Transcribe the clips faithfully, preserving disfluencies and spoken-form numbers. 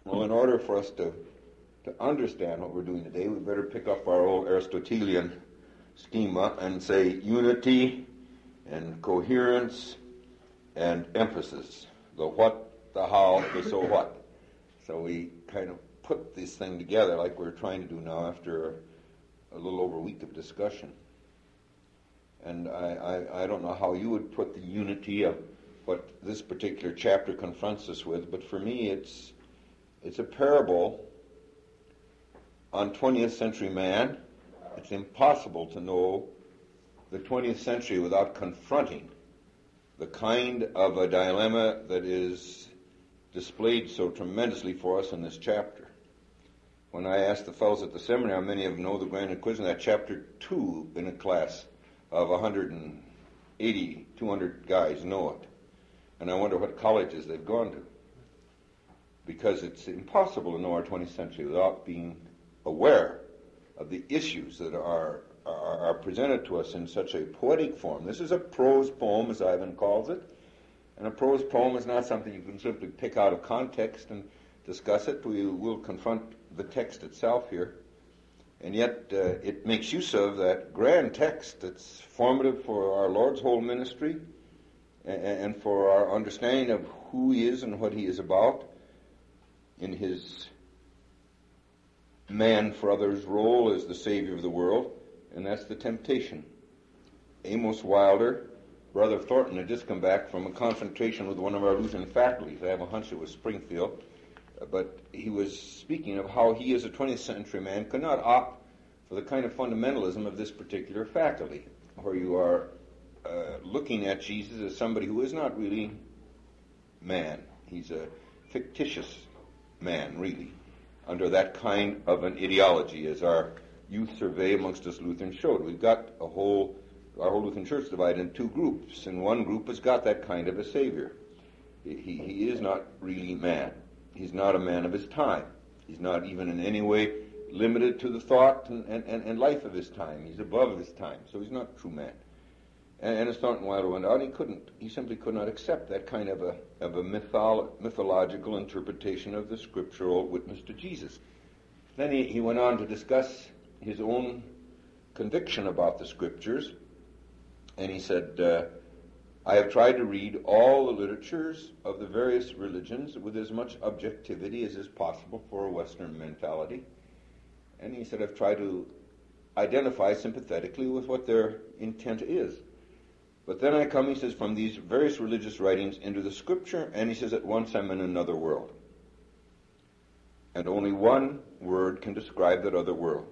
Well, in order for us to, to understand what we're doing today, we better pick up our old Aristotelian schema and say unity and coherence and emphasis. The what, the how, the so what. So we kind of put this thing together like we're trying to do now after a, a little over a week of discussion. And I, I, I don't know how you would put the unity of what this particular chapter confronts us with, but for me it's it's a parable on twentieth century man. It's impossible to know the twentieth century without confronting the kind of a dilemma that is displayed so tremendously for us in this chapter. When I asked the fellows at the seminary, many of them know the Grand Inquisition, that chapter two in a class of one hundred eighty, two hundred guys know it. And I wonder what colleges they've gone to. Because it's impossible to know our twentieth century without being aware of the issues that are, are, are presented to us in such a poetic form. This is a prose poem, as Ivan calls it. And a prose poem is not something you can simply pick out of context and discuss it. We will confront the text itself here. And yet uh, it makes use of that grand text that's formative for our Lord's whole ministry and, and for our understanding of who He is and what He is about in His man for others role as the Savior of the world, and that's the temptation. Amos Wilder, Brother Thornton, had just come back from a concentration with one of our Lutheran faculties. I have a hunch it was Springfield. But he was speaking of how he, as a twentieth century man, could not opt for the kind of fundamentalism of this particular faculty, where you are uh, looking at Jesus as somebody who is not really man. He's a fictitious man, really, under that kind of an ideology, as our youth survey amongst us Lutherans showed. We've got a whole, our whole Lutheran church divided in two groups, and one group has got that kind of a Savior. He, he is not really man. He's not a man of his time. He's not even in any way limited to the thought and, and, and life of his time. He's above his time, so he's not a true man. And, and as Thornton Wilder went out, he couldn't, he simply could not accept that kind of a of a mytholo- mythological interpretation of the scriptural witness to Jesus. Then he, he went on to discuss his own conviction about the scriptures, and he said, uh, I have tried to read all the literatures of the various religions with as much objectivity as is possible for a Western mentality. And he said, I've tried to identify sympathetically with what their intent is. But then I come, he says, from these various religious writings into the scripture, and he says, at once I'm in another world. And only one word can describe that other world.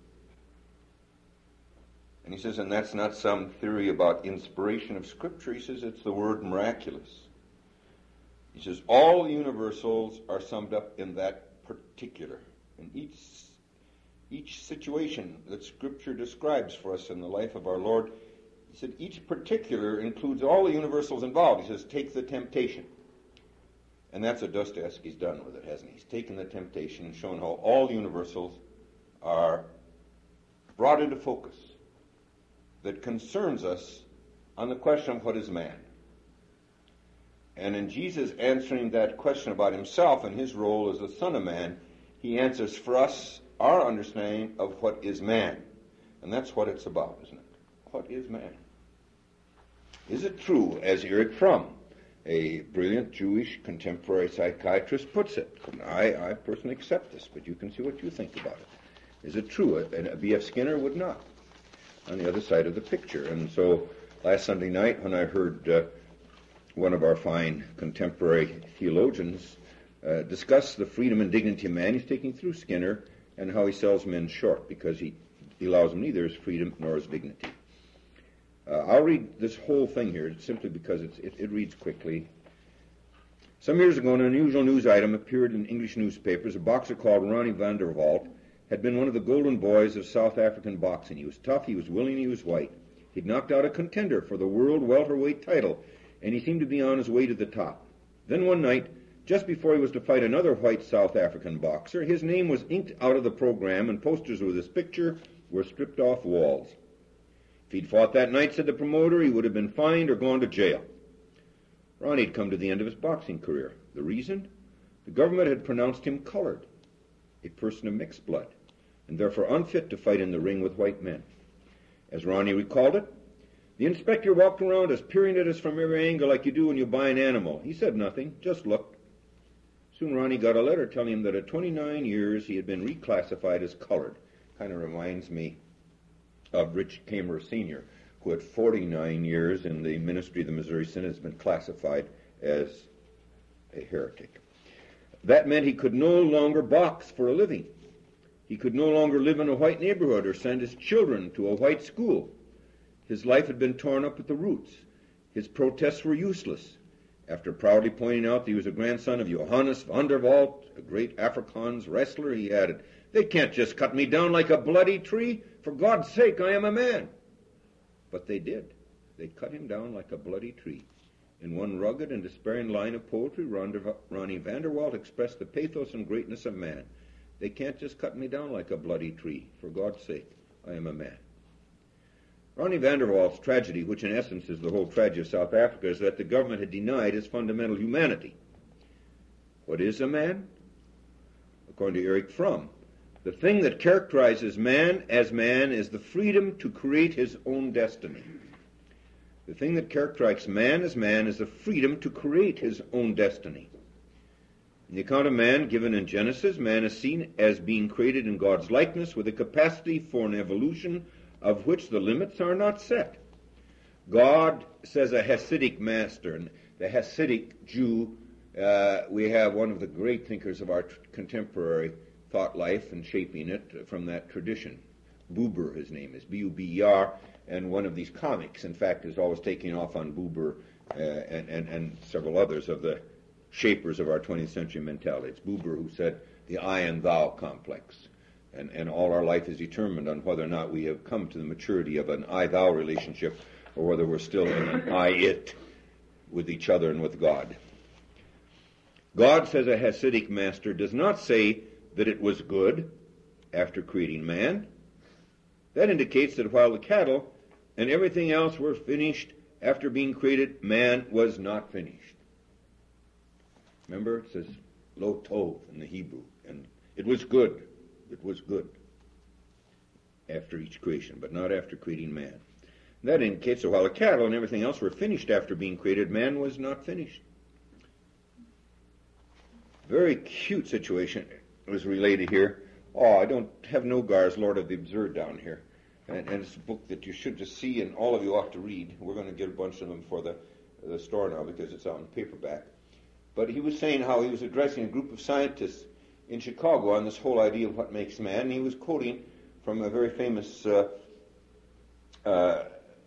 And he says, and that's not some theory about inspiration of Scripture. He says it's the word miraculous. He says all the universals are summed up in that particular. In each, each situation that Scripture describes for us in the life of our Lord, he said each particular includes all the universals involved. He says, take the temptation. And that's what Dostoevsky's done with it, hasn't he? He's taken the temptation and shown how all the universals are brought into focus that concerns us on the question of what is man. And in Jesus answering that question about himself and his role as the Son of Man, he answers for us our understanding of what is man. And that's what it's about, isn't it? What is man? Is it true, as Erich Fromm, a brilliant Jewish contemporary psychiatrist, puts it? I, I personally accept this, but you can see what you think about it. Is it true? And B F Skinner would not, on the other side of the picture. And so last Sunday night when I heard uh, one of our fine contemporary theologians uh, discuss the freedom and dignity of man, he's taking through Skinner and how he sells men short because he, he allows them neither his freedom nor his dignity. Uh, I'll read this whole thing here simply because it's, it, it reads quickly. Some years ago, an unusual news item appeared in English newspapers. A boxer called Ronnie van der Walt had been one of the golden boys of South African boxing. He was tough, he was willing, he was white. He'd knocked out a contender for the world welterweight title, and he seemed to be on his way to the top. Then one night, just before he was to fight another white South African boxer, his name was inked out of the program, and posters with his picture were stripped off walls. If he'd fought that night, said the promoter, he would have been fined or gone to jail. Ronnie had come to the end of his boxing career. The reason? The government had pronounced him colored, a person of mixed blood, and therefore unfit to fight in the ring with white men. As Ronnie recalled it, the inspector walked around us, peering at us from every angle like you do when you buy an animal. He said nothing, just looked. Soon Ronnie got a letter telling him that at twenty-nine years he had been reclassified as colored. Kind of reminds me of Rich Kamer Senior, who at forty-nine years in the ministry of the Missouri Synod has been classified as a heretic. That meant he could no longer box for a living. He could no longer live in a white neighborhood or send his children to a white school. His life had been torn up at the roots. His protests were useless. After proudly pointing out that he was a grandson of Johannes van der Walt, a great Afrikaans wrestler, he added, "They can't just cut me down like a bloody tree. For God's sake, I am a man." But they did. They cut him down like a bloody tree. In one rugged and despairing line of poetry, Ronnie van der Walt expressed the pathos and greatness of man. "They can't just cut me down like a bloody tree. For God's sake, I am a man." Ronnie van der Walt's tragedy, which in essence is the whole tragedy of South Africa, is that the government had denied his fundamental humanity. What is a man? According to Erich Fromm, the thing that characterizes man as man is the freedom to create his own destiny. The thing that characterizes man as man is the freedom to create his own destiny. In the account of man given in Genesis, man is seen as being created in God's likeness with a capacity for an evolution of which the limits are not set. God, says a Hasidic master, and the Hasidic Jew, uh, we have one of the great thinkers of our t- contemporary thought life and shaping it from that tradition. Buber, his name is, B U B E R, and one of these comics, in fact, is always taking off on Buber uh, and, and, and several others of the shapers of our twentieth century mentality. It's Buber who said the I and thou complex. And, and all our life is determined on whether or not we have come to the maturity of an I-thou relationship or whether we're still in an I-it with each other and with God. God, says a Hasidic master, does not say that it was good after creating man. That indicates that while the cattle and everything else were finished after being created, man was not finished. Remember, it says lo tov in the Hebrew, and it was good. It was good after each creation, but not after creating man. That indicates that while the cattle and everything else were finished after being created, man was not finished. Very cute situation was related here. Oh, I don't have Nogar's Lord of the Absurd down here. And, and it's a book that you should just see and all of you ought to read. We're going to get a bunch of them for the, the store now because it's out in paperback. But he was saying how he was addressing a group of scientists in Chicago on this whole idea of what makes man. And he was quoting from a very famous uh, uh,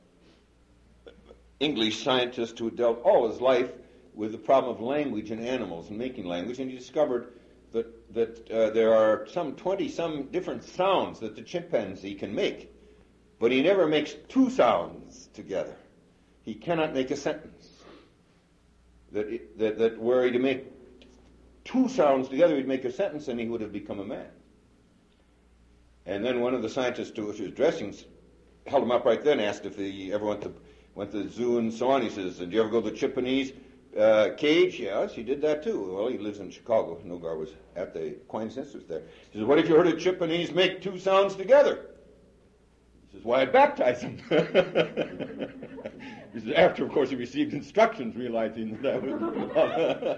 English scientist who dealt all his life with the problem of language in animals and making language. And he discovered that, that uh, there are some twenty-some different sounds that the chimpanzee can make. But he never makes two sounds together. He cannot make a sentence. That, it, that, that were he to make two sounds together, he'd make a sentence and he would have become a man. And then one of the scientists to which he was addressing held him up right then, asked if he ever went to went to the zoo and so on. He says, did you ever go to the chimpanzee's uh, cage? Yes, he did that too. Well, he lives in Chicago. Nogar was at the Aquinas Institute there. He says, what if you heard a chimpanzee make two sounds together? He says, why, I'd baptize him. He says, after, of course, he received instructions, realizing that that was...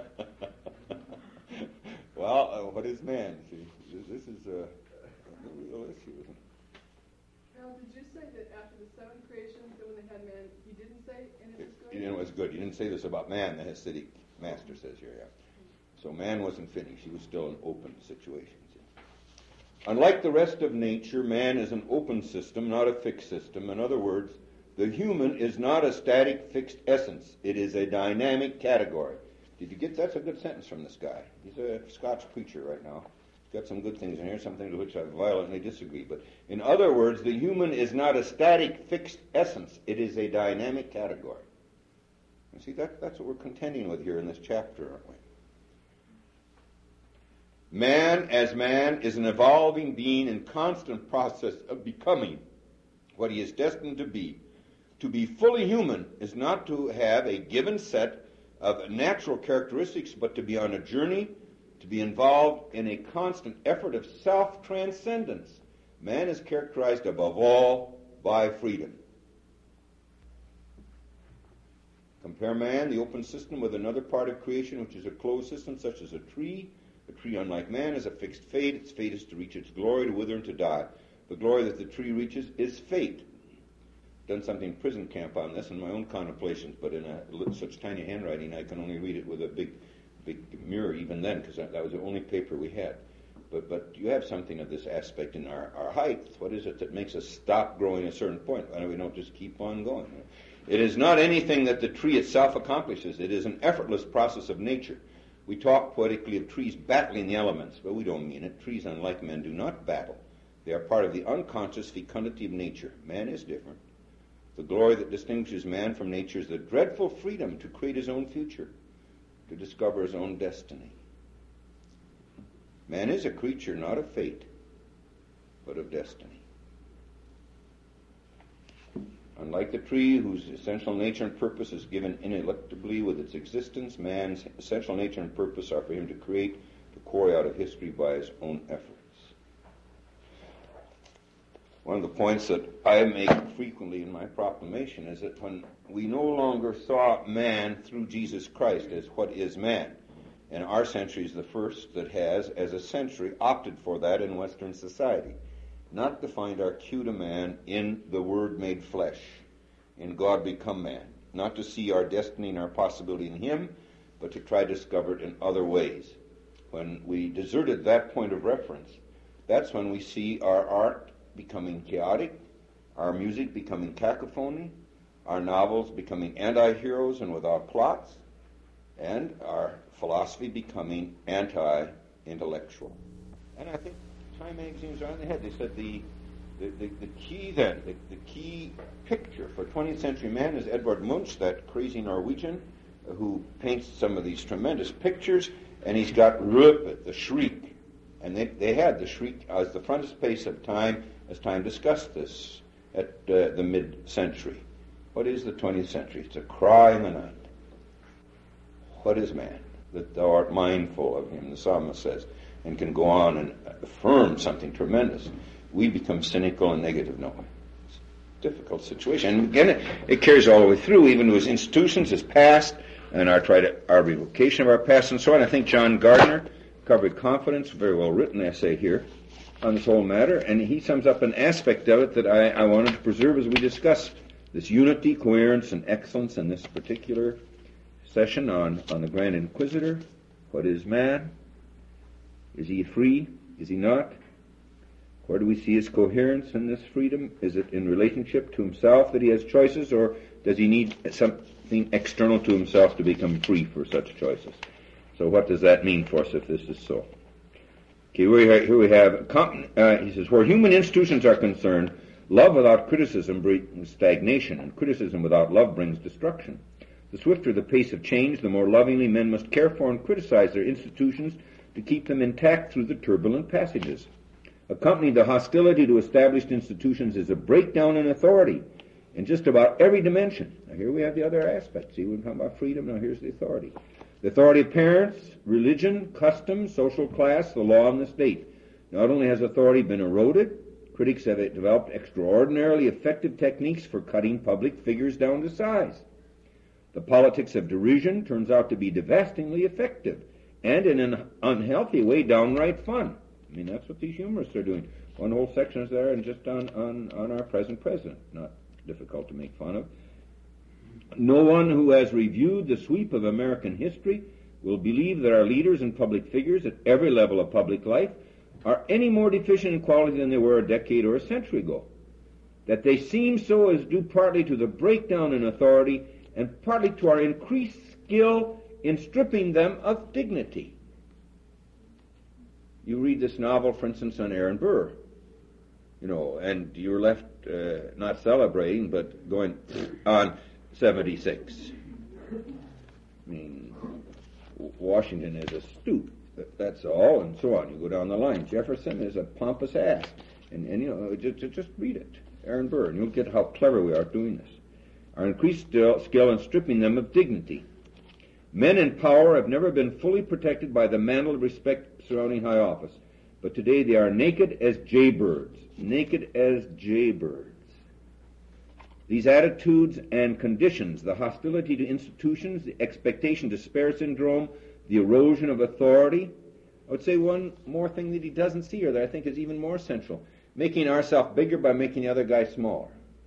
Well, uh, what is man? See, this is a real issue, isn't it? Now, did you say that after the seven creations, that when they had man, he didn't say, and it was good? You know, it was good. You didn't say this about man, the Hasidic master says here, yeah. So man wasn't finished. He was still an open situation. See? Unlike the rest of nature, man is an open system, not a fixed system. In other words, the human is not a static, fixed essence. It is a dynamic category. Did you get, that's a good sentence from this guy. He's a Scotch preacher right now. He's got some good things in here, something to which I violently disagree. But in other words, the human is not a static, fixed essence. It is a dynamic category. You see, that, that's what we're contending with here in this chapter, aren't we? Man, as man, is an evolving being in constant process of becoming what he is destined to be. To be fully human is not to have a given set of natural characteristics, but to be on a journey to be involved in a constant effort of self-transcendence. Man is characterized above all by freedom. Compare man, the open system, with another part of creation, which is a closed system, such as a tree. A tree, unlike man, has a fixed fate. Its fate is to reach its glory, to wither and to die. The glory that the tree reaches is fate. Done something in prison camp on this in my own contemplations, but in a, such tiny handwriting I can only read it with a big big mirror even then, because that, that was the only paper we had. But but you have something of this aspect in our, our height. What is it that makes us stop growing at a certain point? Why don't we don't just keep on going? It is not anything that the tree itself accomplishes. It is an effortless process of nature. We talk poetically of trees battling the elements, but we don't mean it. Trees, unlike men, do not battle. They are part of the unconscious fecundity of nature. Man is different. The glory that distinguishes man from nature is the dreadful freedom to create his own future, to discover his own destiny. Man is a creature not of fate, but of destiny. Unlike the tree, whose essential nature and purpose is given ineluctably with its existence, man's essential nature and purpose are for him to create, to quarry out of history by his own efforts. One of the points that I make frequently in my proclamation is that when we no longer saw man through Jesus Christ as what is man, and our century is the first that has, as a century, opted for that in Western society, not to find our cue to man in the Word made flesh, in God become man, not to see our destiny and our possibility in Him, but to try to discover it in other ways. When we deserted that point of reference, that's when we see our art becoming chaotic, our music becoming cacophony, our novels becoming anti-heroes and without plots, and our philosophy becoming anti-intellectual. And I think Time magazine was on the head. They said the the, the, the key then, the, the key picture for twentieth century man is Edvard Munch, that crazy Norwegian who paints some of these tremendous pictures, and he's got Røpet, the Shriek. And they, they had the Shriek as the frontispiece of Time, as Time discussed this at uh, the mid-century. What is the twentieth century? It's a cry in the night. What is man? That thou art mindful of him, the psalmist says, and can go on and affirm something tremendous. We become cynical and negative. No. It's a difficult situation. And again, it, it carries all the way through, even to his institutions, his past, and our try to our revocation of our past, and so on. I think John Gardner covered confidence, a very well written essay here on this whole matter, and he sums up an aspect of it that I, I wanted to preserve as we discuss this unity, coherence, and excellence in this particular session on, on the Grand Inquisitor. What is man? Is he free? Is he not? Where do we see his coherence in this freedom? Is it in relationship to himself that he has choices, or does he need something external to himself to become free for such choices? So what does that mean for us if this is so? Okay, here we have, uh, he says, where human institutions are concerned, love without criticism brings stagnation, and criticism without love brings destruction. The swifter the pace of change, the more lovingly men must care for and criticize their institutions to keep them intact through the turbulent passages. Accompanying the hostility to established institutions is a breakdown in authority in just about every dimension. Now here we have the other aspect. See, we're talking about freedom, now here's the authority. The authority of parents, religion, custom, social class, the law, and the state. Not only has authority been eroded, critics have developed extraordinarily effective techniques for cutting public figures down to size. The politics of derision turns out to be devastatingly effective, and in an unhealthy way, downright fun. I mean, that's what these humorists are doing. One whole section is there and just on, on, on our present president. Not difficult to make fun of. No one who has reviewed the sweep of American history will believe that our leaders and public figures at every level of public life are any more deficient in quality than they were a decade or a century ago. That they seem so is due partly to the breakdown in authority and partly to our increased skill in stripping them of dignity. You read this novel, for instance, on Aaron Burr, you know, and you're left uh, not celebrating, but going on seventy-six. I mean, Washington is a stoop, that's all, and so on. You go down the line. Jefferson is a pompous ass. And, and you know, just, just read it, Aaron Burr, and you'll get how clever we are doing this. Our increased skill in stripping them of dignity. Men in power have never been fully protected by the mantle of respect surrounding high office, but today they are naked as jaybirds. Naked as jaybirds. These attitudes and conditions, the hostility to institutions, the expectation despair syndrome, the erosion of authority. I would say one more thing that he doesn't see here that I think is even more central. Making ourselves bigger by making the other guy smaller.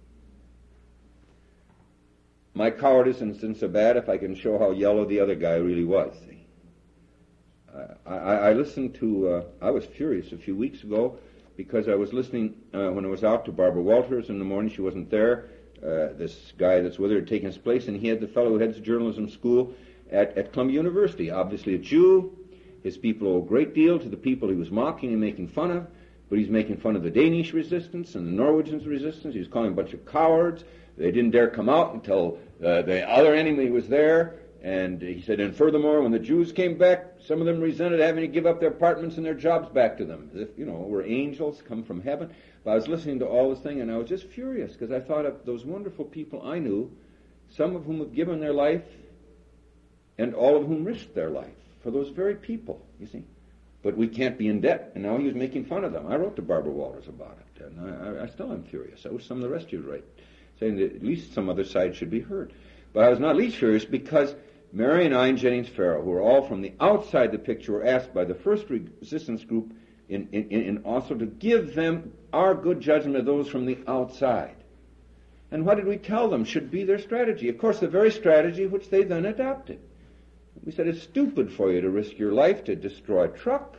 My cowardice isn't so bad if I can show how yellow the other guy really was. See? I, I, I listened to, uh, I was furious a few weeks ago because I was listening uh, when I was out to Barbara Walters in the morning. She wasn't there. Uh, this guy that's with her had taken his place, and he had the fellow who heads journalism school at, at Columbia University, obviously a Jew. His people owe a great deal to the people he was mocking and making fun of, but he's making fun of the Danish resistance and the Norwegians' resistance. He was calling them a bunch of cowards. They didn't dare come out until uh, the other enemy was there. And he said, and furthermore, when the Jews came back, some of them resented having to give up their apartments and their jobs back to them, as if, you know, we're angels come from heaven. But I was listening to all this thing, and I was just furious, because I thought of those wonderful people I knew, some of whom have given their life, and all of whom risked their life for those very people, you see. But we can't be in debt, and now he was making fun of them. I wrote to Barbara Walters about it, and I, I still am furious. I wish some of the rest of you would write, saying that at least some other side should be heard. But I was not least furious because Mary and I and Jennings Farrow, who are all from the outside the picture, were asked by the first resistance group in, in, in Oslo to give them our good judgment of those from the outside. And what did we tell them should be their strategy? Of course, the very strategy which they then adopted. We said, it's stupid for you to risk your life to destroy a truck.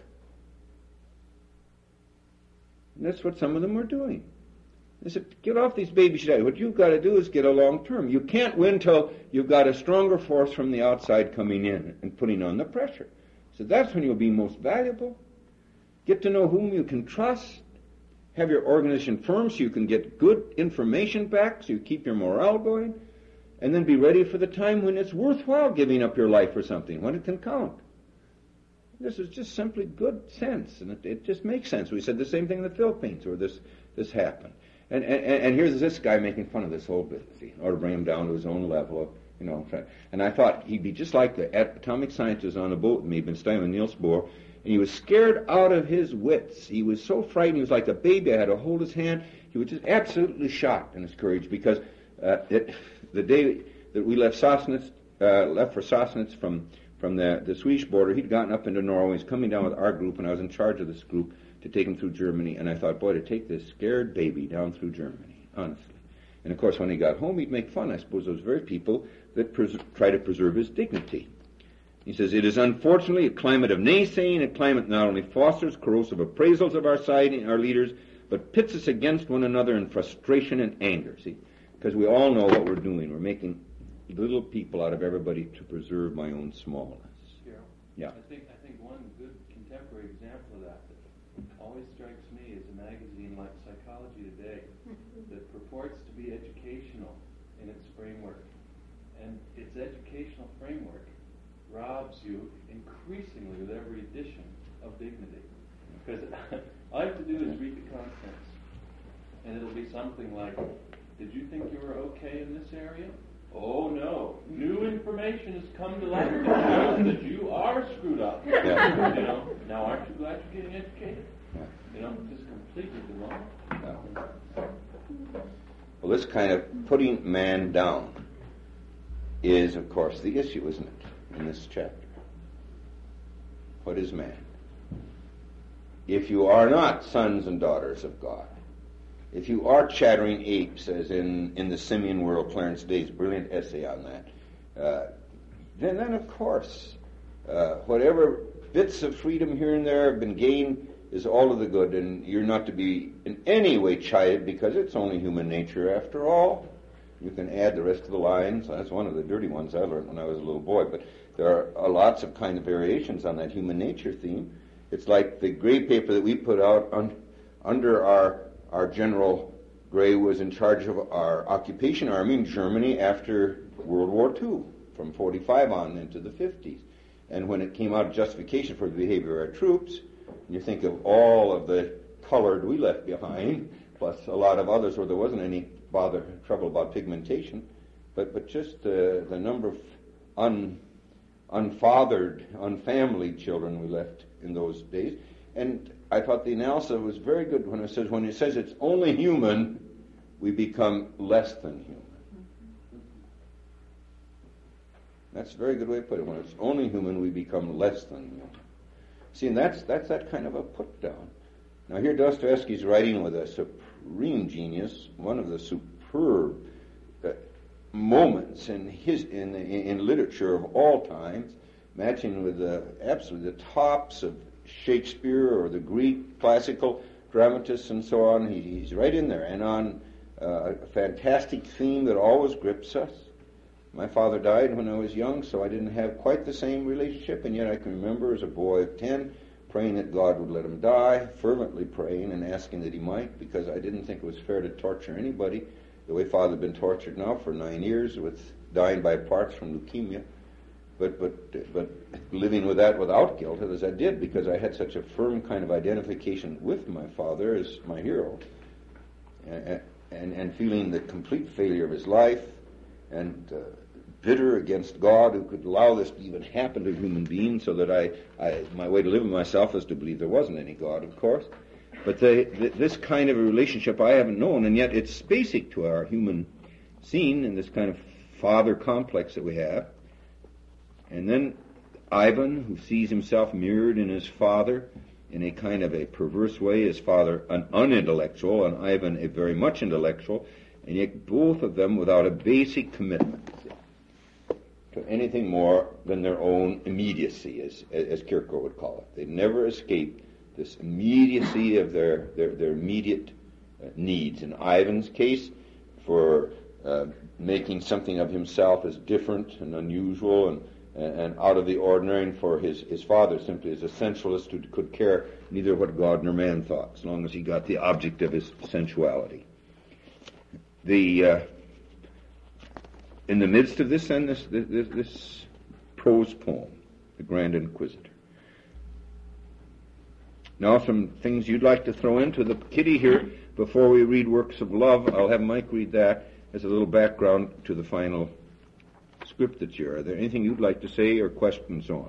And that's what some of them were doing. They said, get off these baby shit. What you've got to do is get a long term. You can't win till you've got a stronger force from the outside coming in and putting on the pressure. So that's when you'll be most valuable. Get to know whom you can trust. Have your organization firm so you can get good information back, so you keep your morale going. And then be ready for the time when it's worthwhile giving up your life for something, when it can count. This is just simply good sense, and it, it just makes sense. We said the same thing in the Philippines, where this, this happened. And, and, and here's this guy making fun of this whole business, in order to bring him down to his own level of, you know. And I thought he'd be just like the atomic scientist on a boat with me, been studying with Niels Bohr, and he was scared out of his wits. He was so frightened. He was like a baby. I had to hold his hand. He was just absolutely shocked in his courage, because uh, it, the day that we left Sassnitz, uh, left for Sassnitz from from the, the Swedish border, he'd gotten up into Norway. He's coming down with our group, and I was in charge of this group to take him through Germany. And I thought, boy, to take this scared baby down through Germany, honestly. And of course, when he got home, he'd make fun, I suppose, those very people that pres- try to preserve his dignity. He says, it is unfortunately a climate of naysaying, a climate not only fosters corrosive appraisals of our side and our leaders, but pits us against one another in frustration and anger, see? Because we all know what we're doing. We're making little people out of everybody to preserve my own smallness. Yeah. Yeah. I think I think one good contemporary example of that that always strikes me is a magazine like Psychology Today that purports to be educational in its framework. And its educational framework robs you increasingly with every edition of dignity. Because all I have to do is read the contents, and it'll be something like, did you think you were okay in this area? Oh no, new information has come to light that shows that you are screwed up. Yeah. You know, now aren't you glad you're getting educated? You know, just completely wrong. Yeah. Well, this kind of putting man down is, of course, the issue, isn't it, in this chapter? What is man? If you are not sons and daughters of God, if you are chattering apes, as in, in the Simian World, Clarence Day's brilliant essay on that, uh, then, then of course, uh, whatever bits of freedom here and there have been gained is all of the good, and you're not to be in any way chided, because it's only human nature after all. You can add the rest of the lines. That's one of the dirty ones I learned when I was a little boy, but there are uh, lots of kind of variations on that human nature theme. It's like the gray paper that we put out un- under our Our General Gray was in charge of our occupation army in Germany after World War Two, from forty-five on into the fifties. And when it came out of justification for the behavior of our troops, you think of all of the colored we left behind, plus a lot of others where there wasn't any bother trouble about pigmentation, but but just uh, the number of un unfathered, unfamilied children we left in those days. And I thought the analysis was very good when it says, when it says it's only human, we become less than human. That's a very good way to put it. When it's only human, we become less than human. See, and that's, that's that kind of a put down. Now here Dostoevsky's writing with a supreme genius, one of the superb uh, moments in his in, in in literature of all times, matching with the absolutely the tops of Shakespeare or the Greek classical dramatists and so on. He, he's right in there, and on uh, a fantastic theme that always grips us. My father died when I was young, so I didn't have quite the same relationship, and yet I can remember as a boy of ten praying that God would let him die, fervently praying and asking that he might, because I didn't think it was fair to torture anybody the way Father had been tortured now for nine years with dying by parts from leukemia, but but but living with that without guilt as I did, because I had such a firm kind of identification with my father as my hero, and and, and feeling the complete failure of his life, and uh, bitter against God who could allow this to even happen to a human being, so that I, I my way to live with myself is to believe there wasn't any God, of course. But the, the, this kind of a relationship I haven't known, and yet it's basic to our human scene and this kind of father complex that we have. And then Ivan, who sees himself mirrored in his father in a kind of a perverse way, his father an unintellectual and Ivan a very much intellectual, and yet both of them without a basic commitment to anything more than their own immediacy, as as Kierkegaard would call it. They never escape this immediacy of their, their, their immediate uh, needs. In Ivan's case, for uh, making something of himself as different and unusual and, and out of the ordinary, and for his, his father simply as a sensualist who could care neither what God nor man thought, as long as he got the object of his sensuality. The uh, in the midst of this, then, this, this, this prose poem, The Grand Inquisitor. Now, some things you'd like to throw into the kitty here before we read Works of Love. I'll have Mike read that as a little background to the final script that's here. Are there anything you'd like to say or questions on?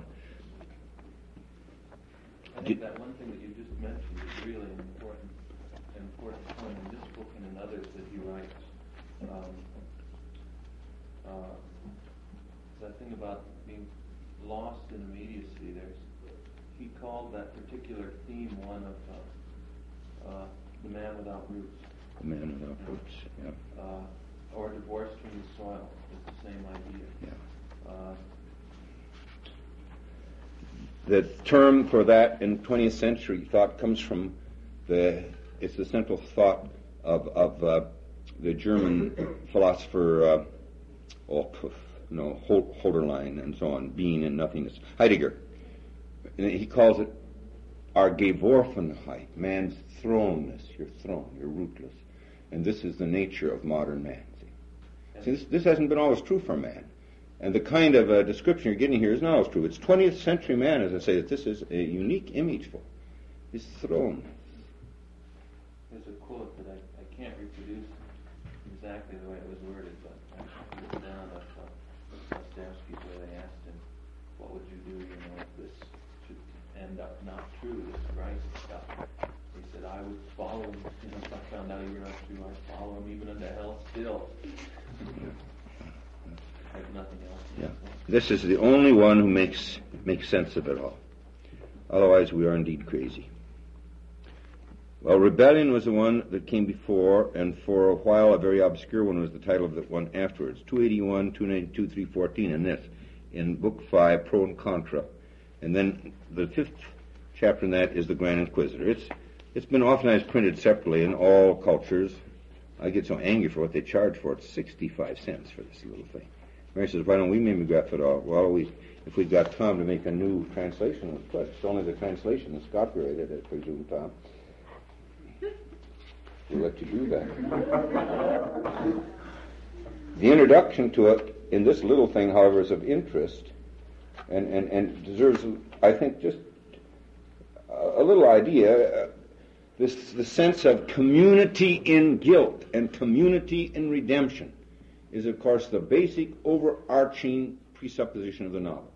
I think that one thing that you just mentioned is really an important, an important point in this book and in others that he writes. Um, uh, that thing about being lost in immediacy. There's he called that particular theme one of uh, uh, the man without roots. The man without roots, yeah. Uh, or divorced from the soil. It's the same idea. Yeah. Uh, the term for that in twentieth century thought comes from the, it's the central thought of, of uh, the German philosopher, uh, oh, no, Hölderlin and so on, being and nothingness. Heidegger. And he calls it our Geworfenheit, man's thrownness, your thrown, you're rootless. And this is the nature of modern man. See, see this, this hasn't been always true for man. And the kind of uh, description you're getting here is not always true. It's twentieth century man, as I say, that this is a unique image for his thrownness. There's a quote that I, I can't reproduce exactly the way it was worded, but I wrote down of uh, Dostoevsky's where they asked him, what would you do, you know, if this should end up not true, this Christ stuff. He said, I would follow him. You know, if I found out he were not true, I'd follow him even unto hell still. I have nothing else. Yeah. This is the only one who makes makes sense of it all. Otherwise, we are indeed crazy. Well, Rebellion was the one that came before, and for a while a very obscure one was the title of the one afterwards. two eighty-one, two ninety-two, three fourteen, and this in Book five, Pro and Contra. And then the fifth chapter in that is The Grand Inquisitor. It's It's been oftentimes printed separately in all cultures. I get so angry for what they charge for it. sixty-five cents for this little thing. Mary says, why don't we mimeograph it all? Well, we, if we've got Tom to make a new translation, it's only the translation that's copyrighted, I presume, Tom. We'll let you do that. The introduction to it in this little thing, however, is of interest and, and, and deserves, I think, just a, a little idea. Uh, this the sense of community in guilt and community in redemption is, of course, the basic overarching presupposition of the novel.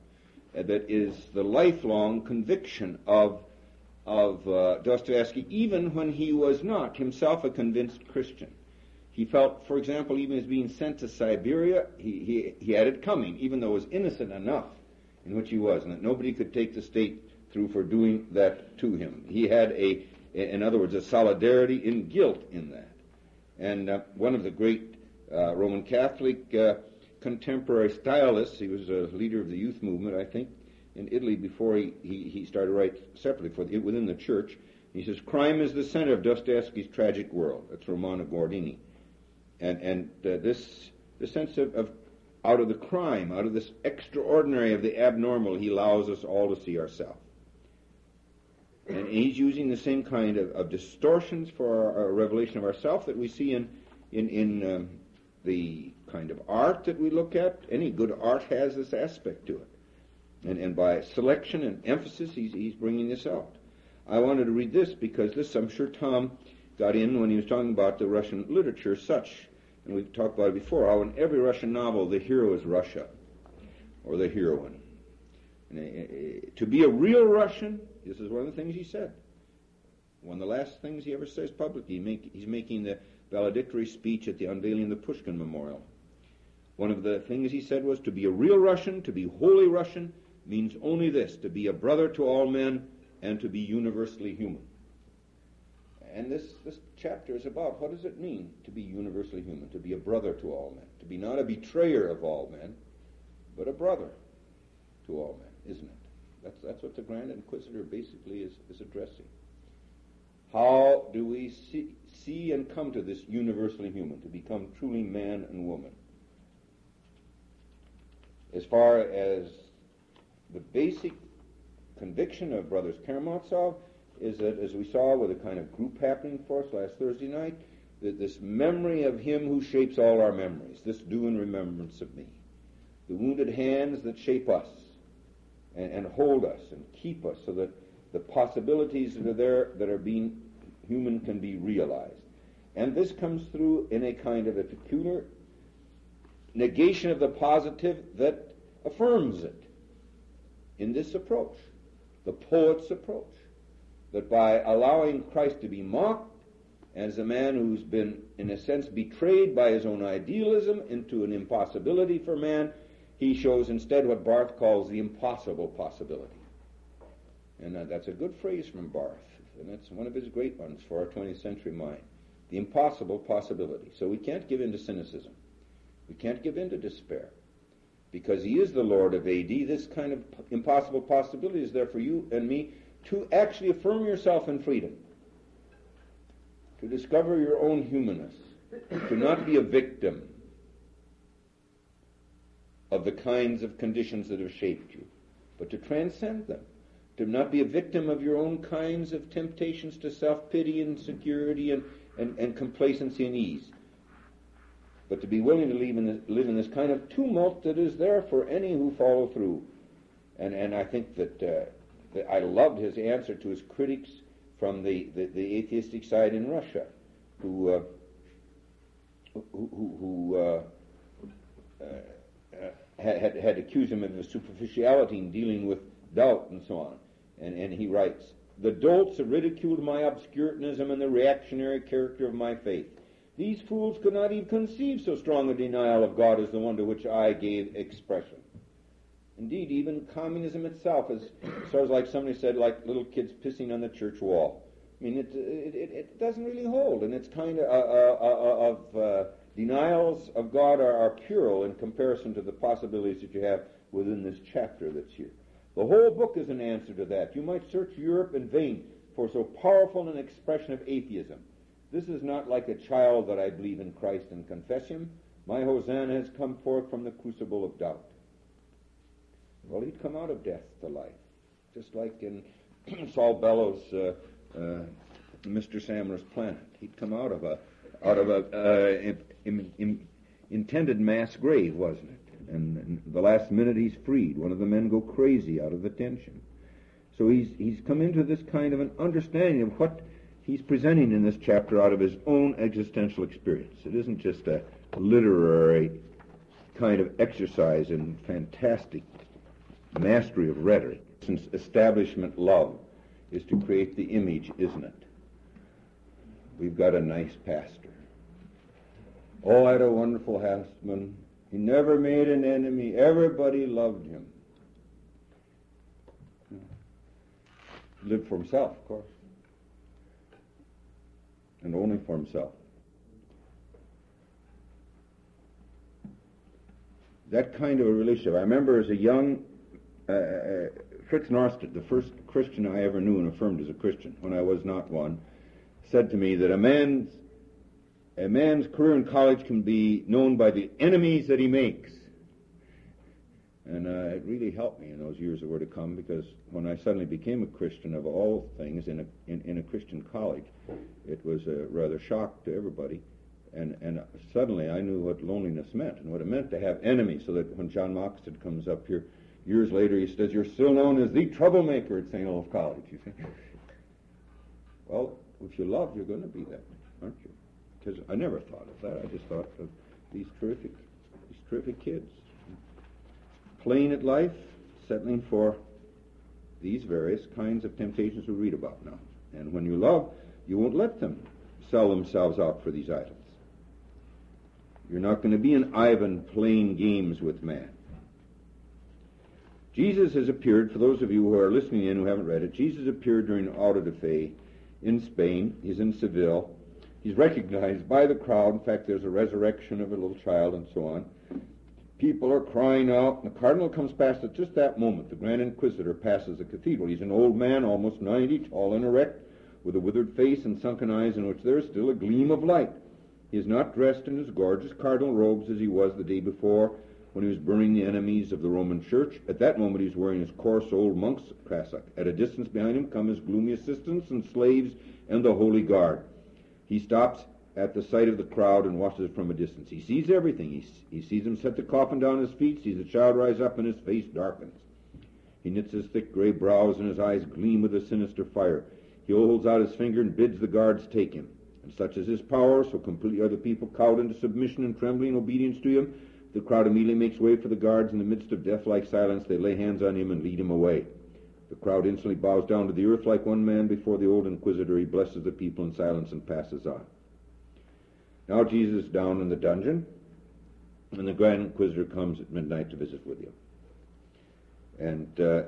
uh, that is the lifelong conviction of of uh, Dostoevsky, even when he was not himself a convinced Christian. He felt, for example, even as being sent to Siberia, he, he, he had it coming, even though it was innocent enough in which he was, and that nobody could take the state through for doing that to him. He had a, in other words, a solidarity in guilt in that. And uh, one of the great uh, Roman Catholic uh, contemporary stylists, he was a leader of the youth movement, I think, in Italy before he, he, he started to write separately for the, within the church. He says, crime is the center of Dostoevsky's tragic world. That's Romano Guardini. And, and uh, this, the sense of, of out of the crime, out of this extraordinary of the abnormal, he allows us all to see ourselves. And he's using the same kind of, of distortions for our, our revelation of ourself that we see in, in, in um, the kind of art that we look at. Any good art has this aspect to it. And, and by selection and emphasis, he's, he's bringing this out. I wanted to read this because this, I'm sure Tom got in when he was talking about the Russian literature as such. And we've talked about it before, how in every Russian novel the hero is Russia, or the heroine. And, uh, to be a real Russian, this is one of the things he said. One of the last things he ever says publicly, he make, he's making the valedictory speech at the unveiling of the Pushkin Memorial. One of the things he said was, to be a real Russian, to be wholly Russian, means only this, to be a brother to all men and to be universally human. And this, this chapter is about what does it mean to be universally human, to be a brother to all men, to be not a betrayer of all men, but a brother to all men, isn't it? That's, that's what the Grand Inquisitor basically is, is addressing. How do we see, see and come to this universally human, to become truly man and woman? As far as the basic conviction of Brothers Karamazov is that, as we saw with a kind of group happening for us last Thursday night, that this memory of him who shapes all our memories, this do in remembrance of me, the wounded hands that shape us and, and hold us and keep us so that the possibilities that are there that are being human can be realized. And this comes through in a kind of a peculiar negation of the positive that affirms it in this approach, the poet's approach, that by allowing Christ to be mocked as a man who's been, in a sense, betrayed by his own idealism into an impossibility for man, he shows instead what Barth calls the impossible possibility. And uh, that's a good phrase from Barth, and that's one of his great ones for our twentieth century mind, the impossible possibility. So we can't give in to cynicism. We can't give in to despair. Because he is the Lord of A D, this kind of impossible possibility is there for you and me to actually affirm yourself in freedom, to discover your own humanness, to not be a victim of the kinds of conditions that have shaped you, but to transcend them, to not be a victim of your own kinds of temptations to self-pity and security and, and, and complacency and ease, but to be willing to live in, this, live in this kind of tumult that is there for any who follow through. And, and I think that, uh, that I loved his answer to his critics from the, the, the atheistic side in Russia, who uh, who, who, who uh, uh, uh, had, had accused him of a superficiality in dealing with doubt and so on. And, and he writes, "The dolts have ridiculed my obscurantism and the reactionary character of my faith. These fools could not even conceive so strong a denial of God as the one to which I gave expression." Indeed, even communism itself is sort of like somebody said, like little kids pissing on the church wall. I mean, it it, it, it doesn't really hold, and it's kind of uh, uh, of uh, denials of God are, are puerile in comparison to the possibilities that you have within this chapter that's here. The whole book is an answer to that. You might search Europe in vain for so powerful an expression of atheism. This is not like a child that I believe in Christ and confess him. My Hosanna has come forth from the crucible of doubt. Well, he'd come out of death to life, just like in Saul Bellows' uh, uh, Mister Samler's Planet. He'd come out of a out of a uh, in, in, intended mass grave, wasn't it? And, and the last minute he's freed. One of the men go crazy out of the tension. So he's he's come into this kind of an understanding of what he's presenting in this chapter out of his own existential experience. It isn't just a literary kind of exercise in fantastic mastery of rhetoric. Since establishment love is to create the image, isn't it? We've got a nice pastor. Oh, I had a wonderful husband. He never made an enemy. Everybody loved him. Lived for himself, of course. And only for himself. That kind of a relationship. I remember as a young, uh, uh, Fritz Norstedt, the first Christian I ever knew and affirmed as a Christian, when I was not one, said to me that a man's a man's career in college can be known by the enemies that he makes. And uh, it really helped me in those years that were to come, because when I suddenly became a Christian, of all things, in a in, in a Christian college, it was a rather shock to everybody. And and suddenly I knew what loneliness meant and what it meant to have enemies, so that when John Moxted comes up here years later, he says, "You're still known as the troublemaker at Saint Olaf College," you see. Well, if you love, you're going to be that, aren't you? Because I never thought of that. I just thought of these terrific, these terrific kids, playing at life, settling for these various kinds of temptations we read about now. And when you love, you won't let them sell themselves out for these idols. You're not going to be an Ivan playing games with man. Jesus has appeared, for those of you who are listening in who haven't read it, Jesus appeared during Auto de Fe in Spain. He's in Seville. He's recognized by the crowd. In fact, there's a resurrection of a little child and so on. People are crying out, and the cardinal comes past at just that moment. The Grand Inquisitor passes the cathedral. He's an old man, almost ninety, tall and erect, with a withered face and sunken eyes in which there is still a gleam of light. He is not dressed in his gorgeous cardinal robes as he was the day before when he was burning the enemies of the Roman Church. At that moment he was wearing his coarse old monk's cassock. At a distance behind him come his gloomy assistants and slaves and the Holy Guard. He stops at the sight of the crowd and watches it from a distance. He sees everything. He, he sees him set the coffin down on his feet, sees the child rise up, and his face darkens. He knits his thick gray brows, and his eyes gleam with a sinister fire. He holds out his finger and bids the guards take him. And such is his power, so completely are the people cowed into submission and trembling obedience to him. The crowd immediately makes way for the guards. In the midst of death-like silence, they lay hands on him and lead him away. The crowd instantly bows down to the earth like one man before the old Inquisitor. He blesses the people in silence and passes on. Now Jesus is down in the dungeon, and the Grand Inquisitor comes at midnight to visit with him. And uh,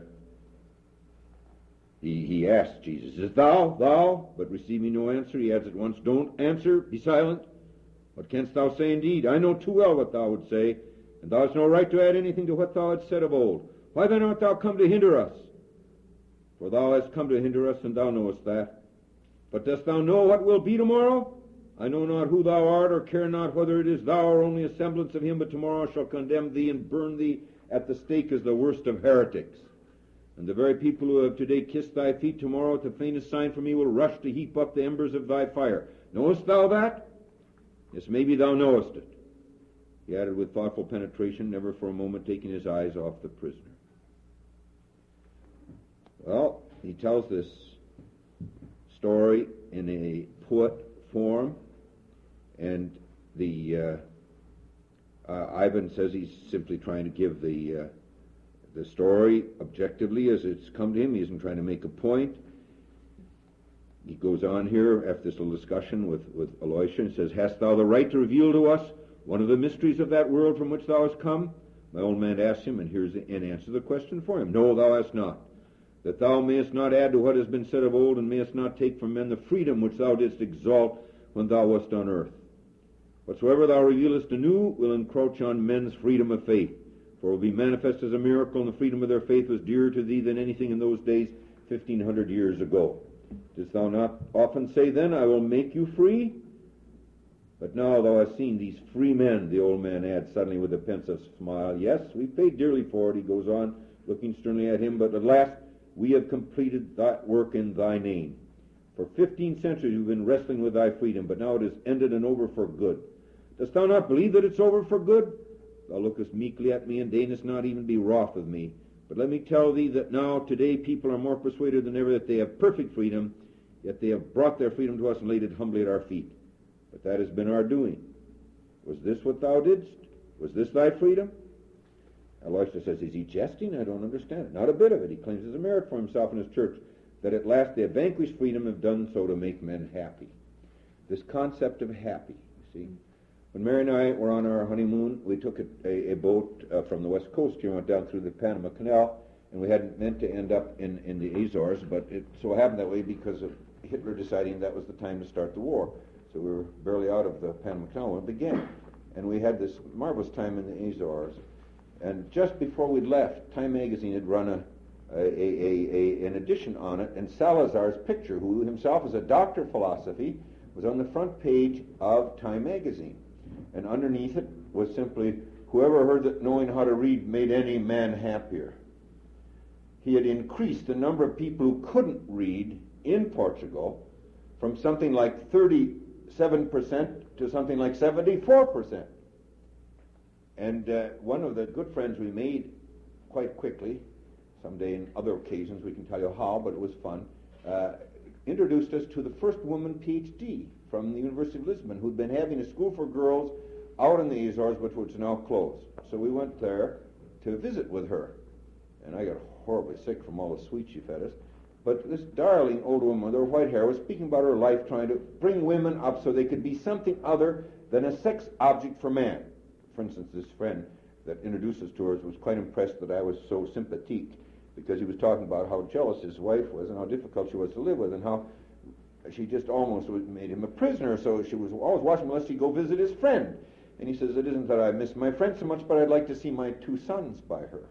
he, he asks Jesus, "Is it thou, thou?" But receiving no answer, he adds at once, "Don't answer, be silent. What canst thou say indeed? I know too well what thou would say, and thou hast no right to add anything to what thou hadst said of old. Why then art thou come to hinder us? For thou hast come to hinder us, and thou knowest that. But dost thou know what will be tomorrow? I know not who thou art, or care not whether it is thou or only a semblance of him, but tomorrow shall condemn thee and burn thee at the stake as the worst of heretics. And the very people who have today kissed thy feet, tomorrow at the faintest sign from me will rush to heap up the embers of thy fire. Knowest thou that? Yes, maybe thou knowest it." He added with thoughtful penetration, never for a moment taking his eyes off the prisoner. Well, he tells this story in a poet form, and the uh, uh, Ivan says he's simply trying to give the uh, the story objectively as it's come to him. He isn't trying to make a point. He goes on here after this little discussion with, with Eloisha and says, "Hast thou the right to reveal to us one of the mysteries of that world from which thou hast come?" My old man asks him, and here's the, and answers the question for him. "No, thou hast not. That thou mayest not add to what has been said of old, and mayest not take from men the freedom which thou didst exalt when thou wast on earth. Whatsoever thou revealest anew will encroach on men's freedom of faith, for it will be manifest as a miracle, and the freedom of their faith was dearer to thee than anything in those days fifteen hundred years ago. Didst thou not often say then, I will make you free? But now thou hast seen these free men," the old man adds suddenly with a pensive smile. "Yes, we paid dearly for it," he goes on, looking sternly at him, "but at last we have completed that work in thy name. For fifteen centuries we've been wrestling with thy freedom, but now it is ended and over for good. Dost thou not believe that it's over for good? Thou lookest meekly at me and deignest not even be wroth with me. But let me tell thee that now, today, people are more persuaded than ever that they have perfect freedom, yet they have brought their freedom to us and laid it humbly at our feet. But that has been our doing. Was this what thou didst? Was this thy freedom?" Aloysius says, is he jesting? I don't understand it. Not a bit of it. He claims as a merit for himself and his church that at last they have vanquished freedom and have done so to make men happy. This concept of happy, you see. When Mary and I were on our honeymoon, we took a, a, a boat uh, from the west coast here, went down through the Panama Canal, and we hadn't meant to end up in, in the Azores, but it so happened that way because of Hitler deciding that was the time to start the war. So we were barely out of the Panama Canal when it began. And we had this marvelous time in the Azores. And just before we left, Time magazine had run a, a, a, a, an edition on it, and Salazar's picture, who himself is a doctor of philosophy, was on the front page of Time magazine. And underneath it was simply, whoever heard that knowing how to read made any man happier. He had increased the number of people who couldn't read in Portugal from something like thirty-seven percent to something like seventy-four percent. And uh, one of the good friends we made quite quickly, someday in other occasions we can tell you how, but it was fun, uh, introduced us to the first woman P H D from the University of Lisbon, who'd been having a school for girls out in the Azores, but which is now closed. So we went there to visit with her. And I got horribly sick from all the sweets she fed us. But this darling old woman with her white hair was speaking about her life, trying to bring women up so they could be something other than a sex object for man. For instance, this friend that introduced us to her was quite impressed that I was so sympathetic, because he was talking about how jealous his wife was and how difficult she was to live with and how she just almost made him a prisoner, so she was always watching him unless he'd go visit his friend. And he says, it isn't that I miss my friend so much, but I'd like to see my two sons by her.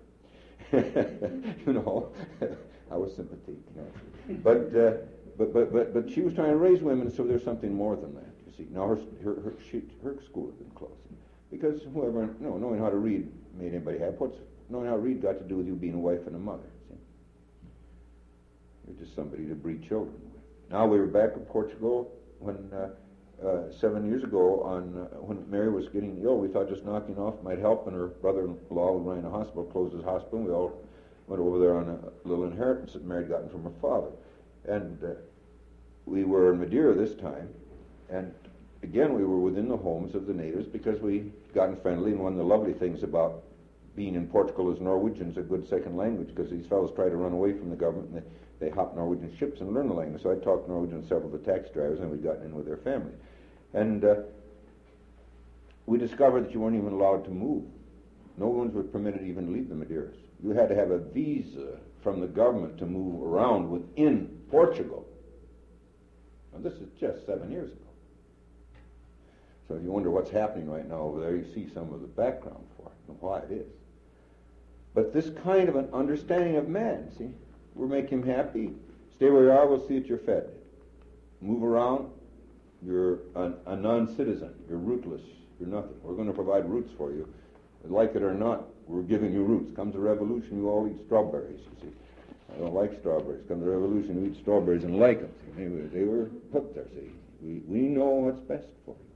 You know, I was sympathetic. You know. But, uh, but but but but she was trying to raise women, so there's something more than that. You see, now her her her, she, her school has been closed because whoever, you know, knowing how to read made anybody happy. What's knowing how to read got to do with you being a wife and a mother? See? You're just somebody to breed children with. Now we were back in Portugal when. Uh, Uh, seven years ago, on uh, when Mary was getting ill, we thought just knocking off might help, and her brother-in-law, who ran a hospital, closed his hospital, and we all went over there on a little inheritance that Mary had gotten from her father. And uh, we were in Madeira this time, and again we were within the homes of the natives because we gotten friendly, and one of the lovely things about being in Portugal is Norwegian's a good second language, because these fellows try to run away from the government, and they, they hop Norwegian ships and learn the language. So I talked Norwegian with several of the taxi drivers, and we'd gotten in with their family. And uh, we discovered that you weren't even allowed to move. No one was permitted to even leave the Madeiras. You had to have a visa from the government to move around within Portugal. Now, this is just seven years ago. So if you wonder what's happening right now over there, you see some of the background for it and why it is. But this kind of an understanding of man, see, we'll make him happy. Stay where you are, we'll see that you're fed. Move around. You're a, a non-citizen. You're rootless. You're nothing. We're going to provide roots for you. Like it or not, we're giving you roots. Comes a revolution, you all eat strawberries, you see. I don't like strawberries. Comes a revolution, you eat strawberries and like them. See? They, were, they were put there, see. We, we know what's best for you.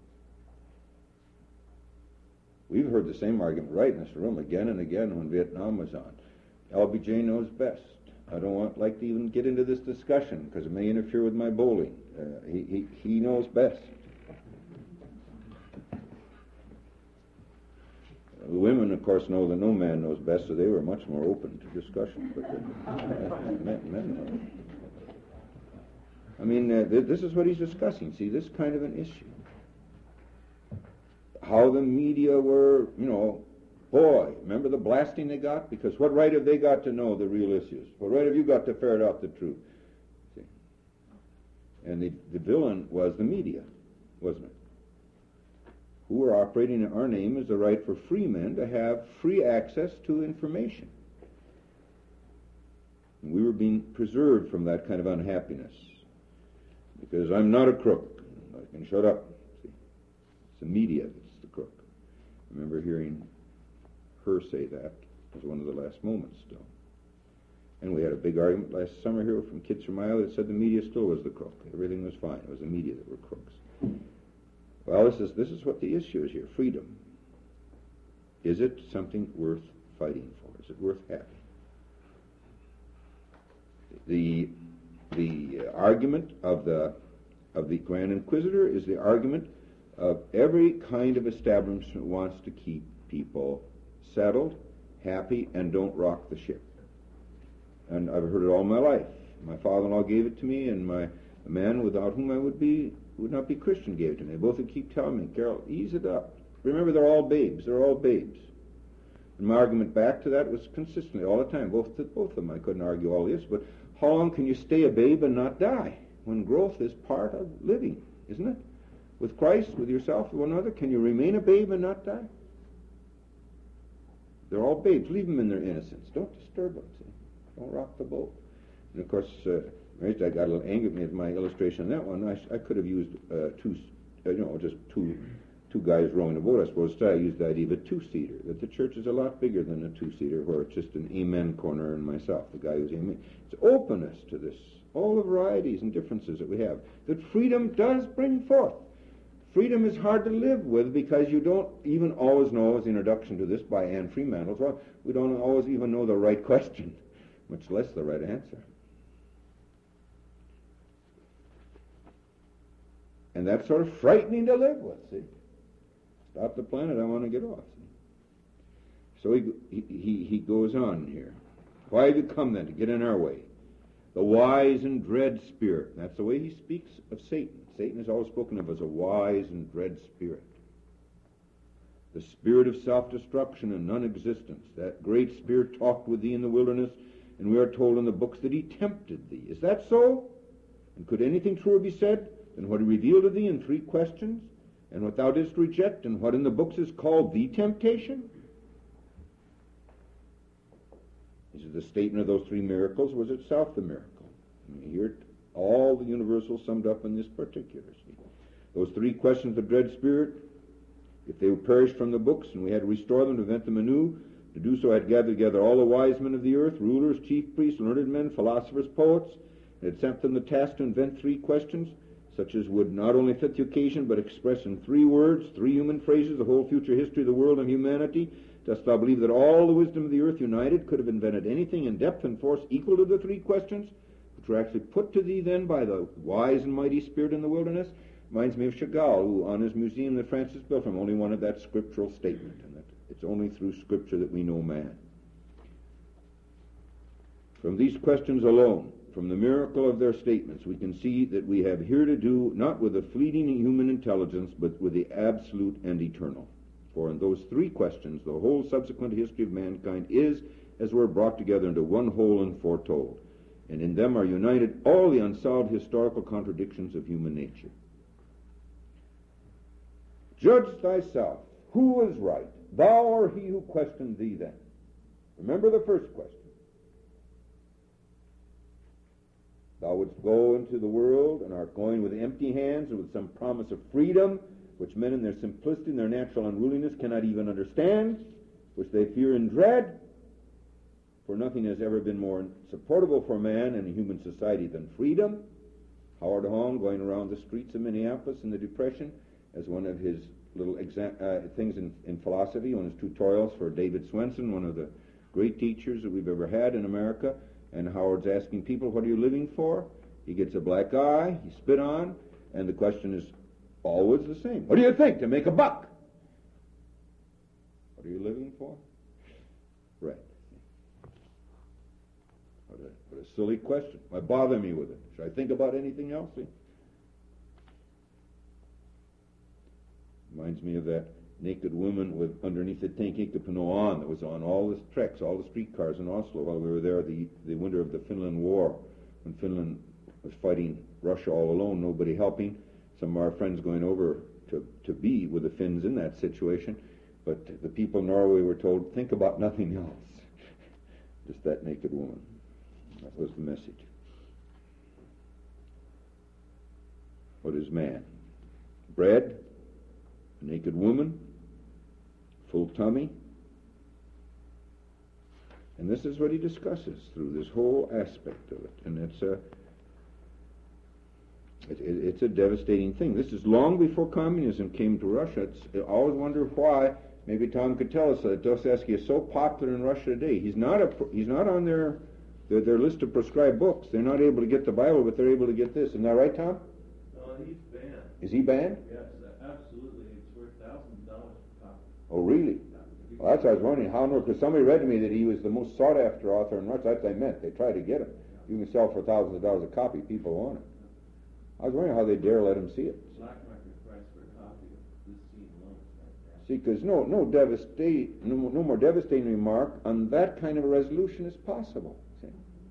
We've heard the same argument right in this room again and again when Vietnam was on. L B J knows best. I don't want like to even get into this discussion because it may interfere with my bowling. Uh, he, he he knows best. The women, of course, know that no man knows best, so they were much more open to discussion. But uh, men, men know. I mean, uh, th- this is what he's discussing. See, this kind of an issue. How the media were, you know, boy, remember the blasting they got? Because what right have they got to know the real issues? What right have you got to ferret out the truth? See? And the, the villain was the media, wasn't it? Who were operating in our name as the right for free men to have free access to information. And we were being preserved from that kind of unhappiness. Because I'm not a crook. I can shut up. See? It's the media that's the crook. I remember hearing her say that. It was one of the last moments still. And we had a big argument last summer here from kids from Iowa that said the media still was the crook. Everything was fine. It was the media that were crooks. Well, this is this is what the issue is here. Freedom. Is it something worth fighting for? Is it worth having? The the argument of the of the Grand Inquisitor is the argument of every kind of establishment wants to keep people settled, happy, and don't rock the ship. And I've heard it all my life. My father-in-law gave it to me, and my the man without whom I would be would not be Christian gave it to me. They both would keep telling me, Carol, ease it up. Remember, they're all babes. They're all babes. And my argument back to that was consistently all the time. Both both of them, I couldn't argue all this, but how long can you stay a babe and not die? When growth is part of living, isn't it? With Christ, with yourself, with one another, can you remain a babe and not die? They're all babes. Leave them in their innocence. Don't disturb them. See? Don't rock the boat. And of course, uh, right, I got a little angry at me at my illustration on that one. I, I could have used uh, two, uh, you know, just two, two guys rowing a boat. I suppose I used the idea of a two-seater. That the church is a lot bigger than a two-seater, where it's just an amen corner and myself, the guy who's amen. It's openness to this, all the varieties and differences that we have. That freedom does bring forth. Freedom is hard to live with because you don't even always know, as the introduction to this by Anne Fremantle, well, we don't always even know the right question, much less the right answer. And that's sort of frightening to live with, see. Stop the planet, I want to get off. See? So he, he, he goes on here. Why have you come then to get in our way? The wise and dread spirit. That's the way he speaks of Satan. Satan is always spoken of as a wise and dread spirit. The spirit of self-destruction and non-existence. That great spirit talked with thee in the wilderness, and we are told in the books that he tempted thee. Is that so? And could anything truer be said than what he revealed to thee in three questions, and what thou didst reject, and what in the books is called the temptation? Is it the statement of those three miracles, or was itself the miracle? And you hear it, all the universal summed up in this particular. See? Those three questions of dread spirit, if they were perished from the books, and we had to restore them to invent them anew, to do so I had gathered together all the wise men of the earth, rulers, chief priests, learned men, philosophers, poets, and had sent them the task to invent three questions, such as would not only fit the occasion, but express in three words, three human phrases, the whole future history of the world and humanity. Dost thou believe that all the wisdom of the earth united could have invented anything in depth and force equal to the three questions, which were actually put to thee then by the wise and mighty spirit in the wilderness? Reminds me of Chagall, who on his museum that Francis built from only wanted that scriptural statement, and that it's only through Scripture that we know man. From these questions alone, from the miracle of their statements, we can see that we have here to do not with a fleeting human intelligence, but with the absolute and eternal. For in those three questions, the whole subsequent history of mankind is, as it were, brought together into one whole and foretold. And in them are united all the unsolved historical contradictions of human nature. Judge thyself, who is right, thou or he who questioned thee then? Remember the first question. Thou wouldst go into the world and art going with empty hands and with some promise of freedom, which men in their simplicity and their natural unruliness cannot even understand, which they fear and dread. For nothing has ever been more supportable for man and human society than freedom. Howard Hong, going around the streets of Minneapolis in the Depression, as one of his little exam- uh, things in, in philosophy, one of his tutorials for David Swenson, one of the great teachers that we've ever had in America. And Howard's asking people, what are you living for? He gets a black eye, he's spit on, and the question is always the same. What do you think? To make a buck. What are you living for? Right. What a, what a silly question. Why bother me with it? Should I think about anything else? See? Reminds me of that naked woman with underneath the tank Ikapano on that was on all the treks, all the streetcars in Oslo while we were there the, the winter of the Finland War, when Finland was fighting Russia all alone, nobody helping. Some of our friends going over to, to be with the Finns in that situation, but the people in Norway were told, think about nothing else. Just that naked woman. That was the message. What is man? Bread, a naked woman, full tummy. And this is what he discusses through this whole aspect of it. And it's a, it, it, it's a devastating thing. This is long before communism came to Russia. It's, I always wonder why. Maybe Tom could tell us that Dostoevsky is so popular in Russia today. He's not a, he's not on their, their their list of prescribed books. They're not able to get the Bible, but they're able to get this. Isn't that right, Tom? No, he's banned. Is he banned? Yes, absolutely. It's worth thousands of dollars per copy. Oh, really? If Well, that's what I was wondering. How, because somebody read to me that he was the most sought-after author in Russia. That's what I meant. They try to get him. You can sell for thousands of dollars a copy. People want it. I was wondering how they dare let him see it. Black market price for a copy of this scene alone. See, because no, no, devasta- no, no more devastating remark on that kind of a resolution is possible. See?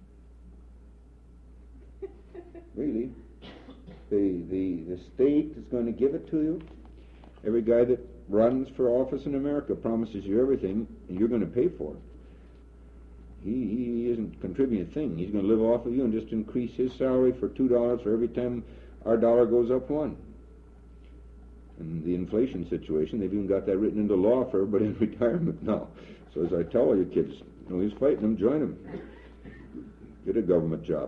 Really. The, the, the state is going to give it to you. Every guy that runs for office in America promises you everything, and you're going to pay for it. He, he isn't contributing a thing. He's going to live off of you and just increase his salary for two dollars for every time our dollar goes up one. And the inflation situation, they've even got that written into law for everybody in retirement now. So as I tell all you kids, you know, he's fighting them, join him. Get a government job.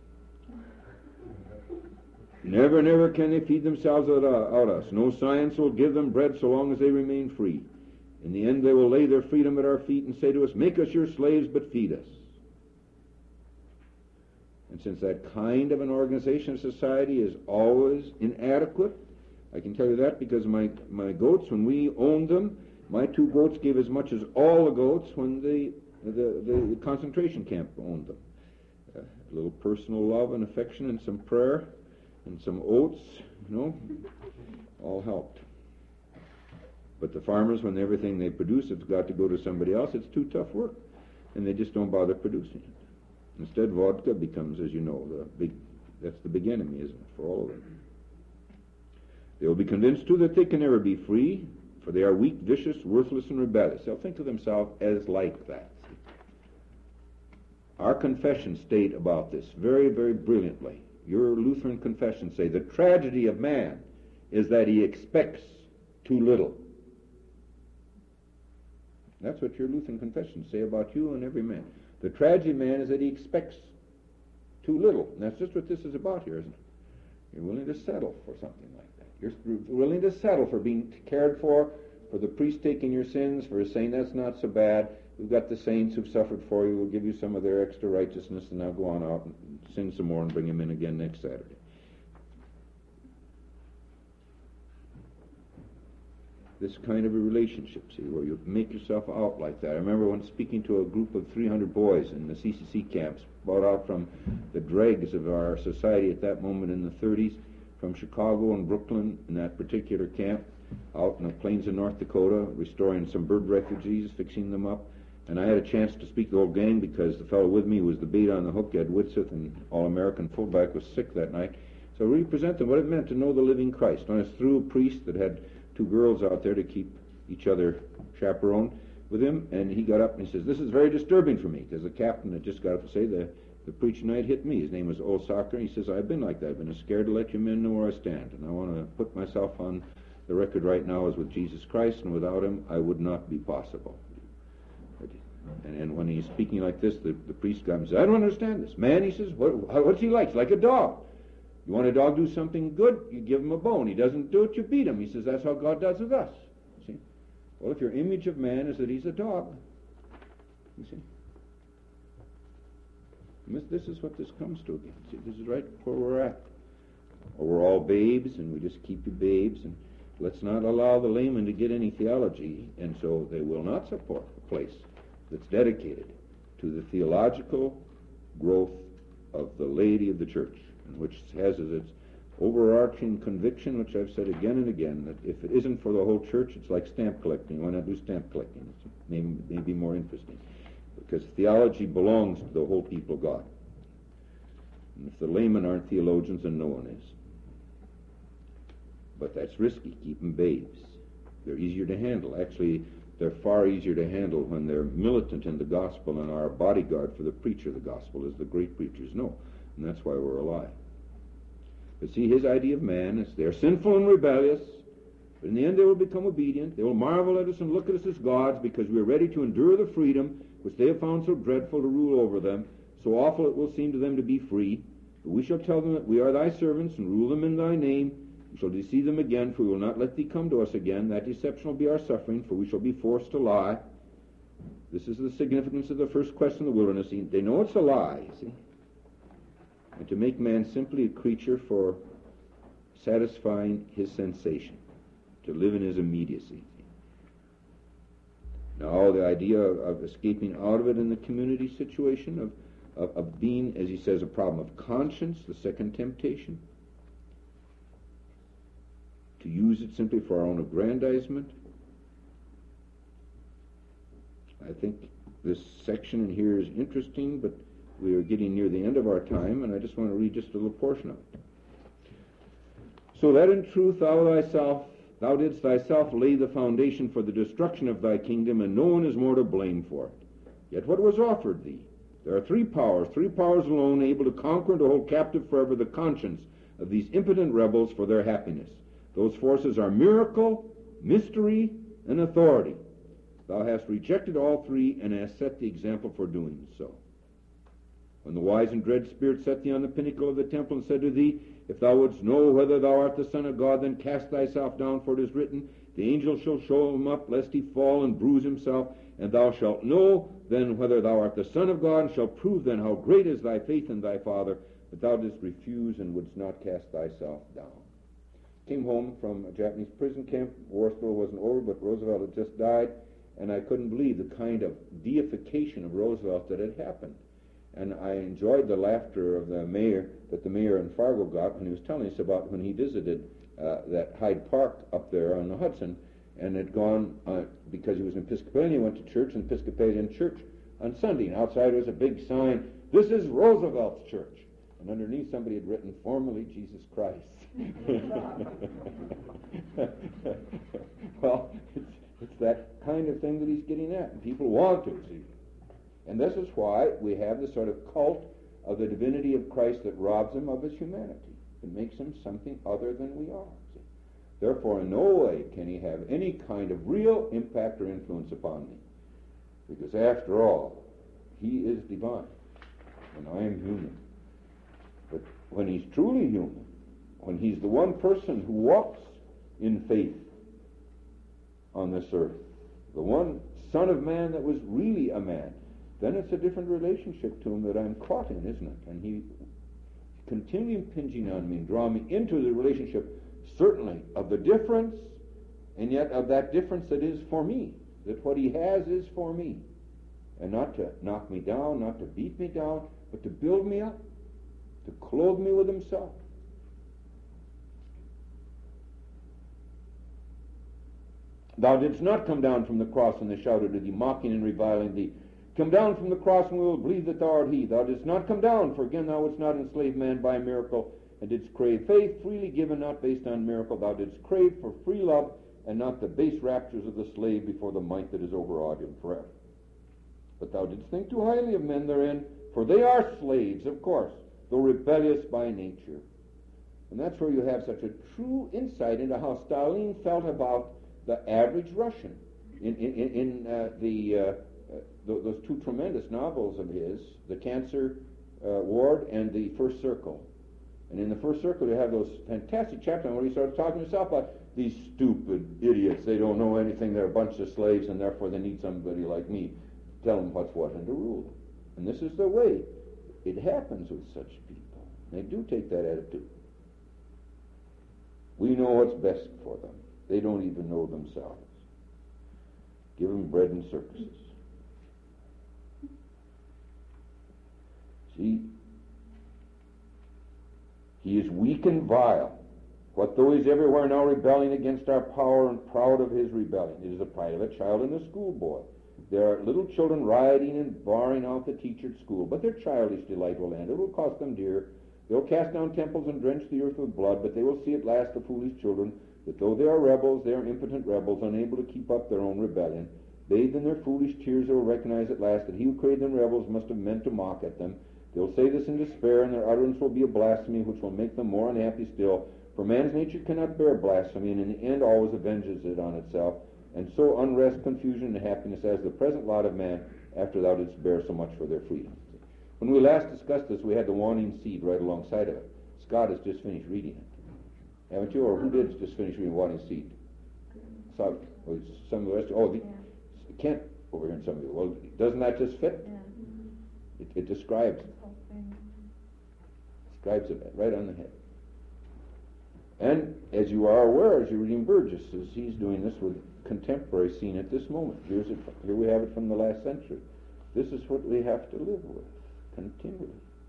Never, never can they feed themselves out, out us. No science will give them bread so long as they remain free. In the end, they will lay their freedom at our feet and say to us, make us your slaves, but feed us. And since that kind of an organization of society is always inadequate, I can tell you that because my, my goats, when we owned them, my two goats gave as much as all the goats when the, the, the concentration camp owned them. Uh, a little personal love and affection and some prayer and some oats, you know, all helped. But the farmers, when everything they produce has got to go to somebody else, it's too tough work, and they just don't bother producing it. Instead, vodka becomes, as you know, the big, that's the big enemy, isn't it, for all of them. They will be convinced, too, that they can never be free, for they are weak, vicious, worthless, and rebellious. They'll think of themselves as like that. Our confessions state about this very, very brilliantly. Your Lutheran confessions say the tragedy of man is that he expects too little. That's what your Lutheran confessions say about you and every man. The tragedy of man is that he expects too little. And that's just what this is about here, isn't it? You're willing to settle for something like that. You're willing to settle for being cared for, for the priest taking your sins, for saying that's not so bad. We've got the saints who've suffered for you. We'll give you some of their extra righteousness, and now go on out and sin some more and bring him in again next Saturday. This kind of a relationship, see, where you make yourself out like that. I remember when speaking to a group of three hundred boys in the C C C camps, brought out from the dregs of our society at that moment in the thirties, from Chicago and Brooklyn in that particular camp, out in the plains of North Dakota, restoring some bird refugees, fixing them up. And I had a chance to speak to the whole gang because the fellow with me was the bait on the hook, Ed Whitseth, and All-American fullback, was sick that night. So I really present them what it meant to know the living Christ. And I was through a priest that had two girls out there to keep each other chaperoned with him, and he got up and he says, this is very disturbing for me, because the captain had just got up to say, the, the preaching night hit me. His name was Osaka, and he says, I've been like that. I've been scared to let you men know where I stand, and I want to put myself on the record right now as with Jesus Christ, and without him, I would not be possible. And, and when he's speaking like this, the, the priest comes and says, I don't understand this. Man, he says, what, what's he like? He's like a dog. You want a dog to do something good, you give him a bone. He doesn't do it, you beat him. He says, that's how God does with us. See? Well, if your image of man is that he's a dog, you see? And this, this is what this comes to again. See, this is right where we're at. Or we're all babes, and we just keep you babes, and let's not allow the layman to get any theology, and so they will not support a place that's dedicated to the theological growth of the laity of the church, and which has as its overarching conviction, which I've said again and again, that if it isn't for the whole church, it's like stamp collecting. Why not do stamp collecting? It's maybe, maybe more interesting. Because theology belongs to the whole people of God. And if the laymen aren't theologians, then no one is. But that's risky. Keep them babes. They're easier to handle. Actually, they're far easier to handle when they're militant in the gospel and are a bodyguard for the preacher of the gospel, as the great preachers know. And that's why we're alive. But see, his idea of man is they're sinful and rebellious, but in the end they will become obedient. They will marvel at us and look at us as gods because we are ready to endure the freedom which they have found so dreadful to rule over them. So awful it will seem to them to be free. But we shall tell them that we are thy servants and rule them in thy name. We shall deceive them again, for we will not let thee come to us again. That deception will be our suffering, for we shall be forced to lie. This is the significance of the first question in the wilderness. They know it's a lie, you see. And to make man simply a creature for satisfying his sensation, to live in his immediacy. Now, the idea of, of escaping out of it in the community situation, of, of, of being, as he says, a problem of conscience, the second temptation, to use it simply for our own aggrandizement. I think this section in here is interesting, but we are getting near the end of our time, and I just want to read just a little portion of it. So that in truth thou thyself, thou didst thyself lay the foundation for the destruction of thy kingdom, and no one is more to blame for it. Yet what was offered thee? There are three powers, three powers alone, able to conquer and to hold captive forever the conscience of these impotent rebels for their happiness. Those forces are miracle, mystery, and authority. Thou hast rejected all three, and hast set the example for doing so. When the wise and dread spirit set thee on the pinnacle of the temple and said to thee, If thou wouldst know whether thou art the Son of God, then cast thyself down, for it is written, The angel shall show him up, lest he fall and bruise himself, and thou shalt know then whether thou art the Son of God, and shalt prove then how great is thy faith in thy Father. But thou didst refuse and wouldst not cast thyself down. Came home from a Japanese prison camp. War still wasn't over, but Roosevelt had just died, and I couldn't believe the kind of deification of Roosevelt that had happened. And I enjoyed the laughter of the mayor, that the mayor in Fargo got when he was telling us about when he visited uh, that Hyde Park up there on the Hudson, and had gone, uh, because he was an Episcopalian, he went to church, an Episcopalian church on Sunday, and outside was a big sign, This is Roosevelt's church. And underneath somebody had written, Formerly Jesus Christ. Well, it's, it's that kind of thing that he's getting at, and people want to see. And this is why we have the sort of cult of the divinity of Christ that robs him of his humanity. It makes him something other than we are. See? Therefore, in no way can he have any kind of real impact or influence upon me. Because after all, he is divine, and I am human. But when he's truly human, when he's the one person who walks in faith on this earth, the one Son of Man that was really a man, then it's a different relationship to him that I'm caught in, isn't it? And he continues impinging on me and drawing me into the relationship, certainly of the difference, and yet of that difference that is for me, that what he has is for me. And not to knock me down, not to beat me down, but to build me up, to clothe me with himself. Thou didst not come down from the cross, and they shouted to thee, mocking and reviling thee. Come down from the cross, and we will believe that thou art he. Thou didst not come down, for again thou wouldst not enslave man by miracle, and didst crave faith, freely given, not based on miracle. Thou didst crave for free love, and not the base raptures of the slave before the might that is overawed him forever. But thou didst think too highly of men therein, for they are slaves, of course, though rebellious by nature. And that's where you have such a true insight into how Stalin felt about the average Russian. In, in, in uh, the... Uh, Uh, th- those two tremendous novels of his, The Cancer uh, Ward and The First Circle. And in The First Circle you have those fantastic chapters where he starts talking to himself about these stupid idiots. They don't know anything. They're a bunch of slaves, and therefore they need somebody like me to tell them what's what and to rule them. And this is the way it happens with such people. They do take that attitude. We know what's best for them. They don't even know themselves. Give them bread and circuses. See, he is weak and vile. What though he's everywhere now rebelling against our power and proud of his rebellion? It is the pride of a child and a schoolboy. There are little children rioting and barring out the teacher at school, but their childish delight will end. It will cost them dear. They'll cast down temples and drench the earth with blood, but they will see at last the foolish children, that though they are rebels, they are impotent rebels, unable to keep up their own rebellion. Bathed in their foolish tears, they will recognize at last that he who created them rebels must have meant to mock at them. They'll say this in despair, and their utterance will be a blasphemy which will make them more unhappy still. For man's nature cannot bear blasphemy, and in the end always avenges it on itself. And so unrest, confusion, and happiness as the present lot of man, after thou didst bear so much for their freedom. When we last discussed this, we had the warning seed right alongside of it. Scott has just finished reading it. Haven't you? Or who did just finish reading Warning Seed? So, well, some of the rest. Oh, the, yeah. Kent over here in some of you. Well, doesn't that just fit? Yeah. It, it describes it. Describes it right on the head. And as you are aware, as you're reading Burgess, as he's doing this with contemporary scene at this moment. Here's it, here we have it from the last century. This is what we have to live with continually.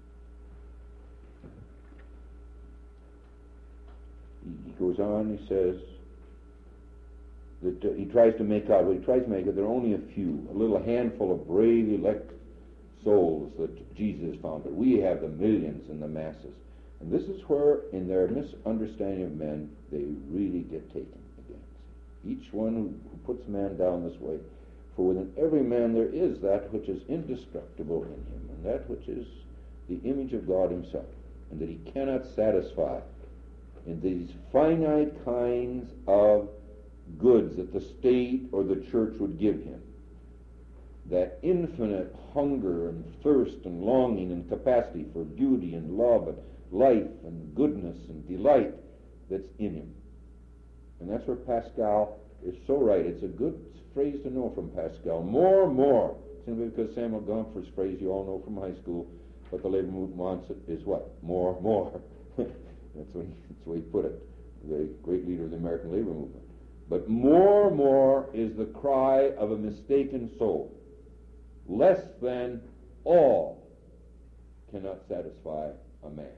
He goes on, he says that uh, he tries to make out, what he tries to make it, there are only a few, a little handful of brave elect souls that Jesus found, but we have the millions and the masses. And this is where, in their misunderstanding of men, they really get taken again. Each one who, who puts man down this way, for within every man there is that which is indestructible in him, and that which is the image of God himself, and that he cannot satisfy in these finite kinds of goods that the state or the church would give him. That infinite hunger and thirst and longing and capacity for beauty and love and life and goodness and delight that's in him. And that's where Pascal is so right. It's a good phrase to know from Pascal. More, more. Simply because Samuel Gompers' phrase you all know from high school, what the labor movement wants is what? More, more. That's the way, that's the way he put it. The great leader of the American labor movement. But more, more is the cry of a mistaken soul. Less than all cannot satisfy a man.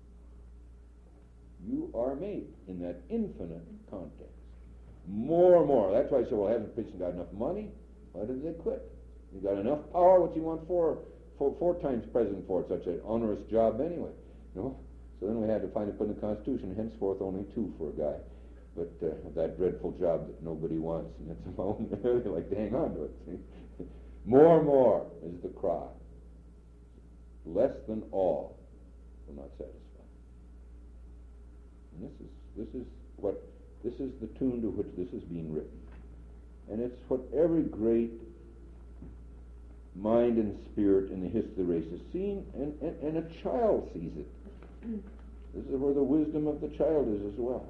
You are made in that infinite context. More, more. That's why I say, well, hasn't Christian got enough money? Why did they quit? You got enough power? What do you want for, for four times president for such an onerous job anyway? No? So then we had to find it put in the Constitution, henceforth only two for a guy. But uh, that dreadful job that nobody wants, and it's a mountain, they like to hang on to it. See? More, more is the cry. Less than all will not satisfy. And this is this is what this is the tune to which this is being written, and it's what every great mind and spirit in the history of the race has seen, and, and, and a child sees it. This is where the wisdom of the child is as well.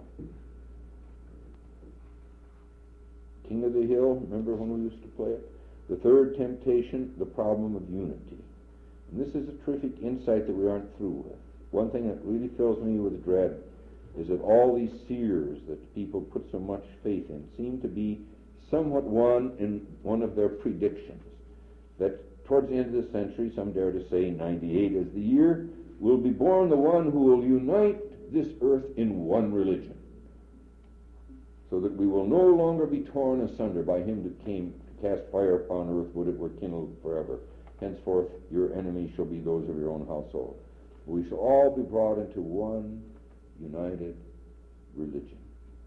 King of the Hill, remember when we used to play it? The third temptation, the problem of unity. And this is a terrific insight that we aren't through with. One thing that really fills me with dread is that all these seers that people put so much faith in seem to be somewhat one in one of their predictions. That towards the end of the century, some dare to say ninety-eight is the year, will be born the one who will unite this earth in one religion, so that we will no longer be torn asunder by him that came to cast fire upon earth, would it were kindled forever. Henceforth your enemies shall be those of your own household. We shall all be brought into one united religion.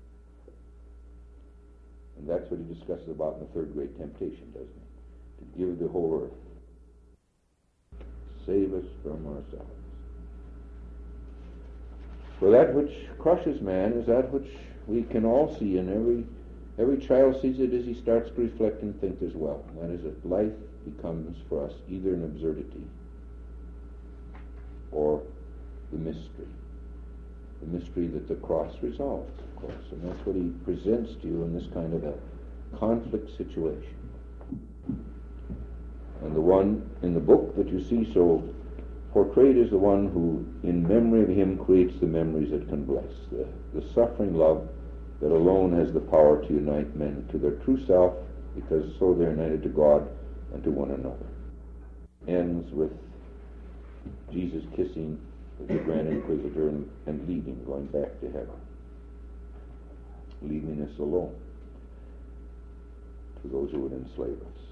And that's what he discusses about in the third great temptation, doesn't he? To give the whole earth. Save us from ourselves. For that which crushes man is that which we can all see, and every every child sees it as he starts to reflect and think as well. And that is that life becomes for us either an absurdity or the mystery. The mystery that the cross resolves, of course. And that's what he presents to you in this kind of a conflict situation. And the one in the book that you see so portrayed is the one who, in memory of him, creates the memories that can bless. The, the suffering love that alone has the power to unite men to their true self, because so they're united to God and to one another. Ends with Jesus kissing the Grand Inquisitor and, and leaving, going back to heaven, leaving us alone to those who would enslave us.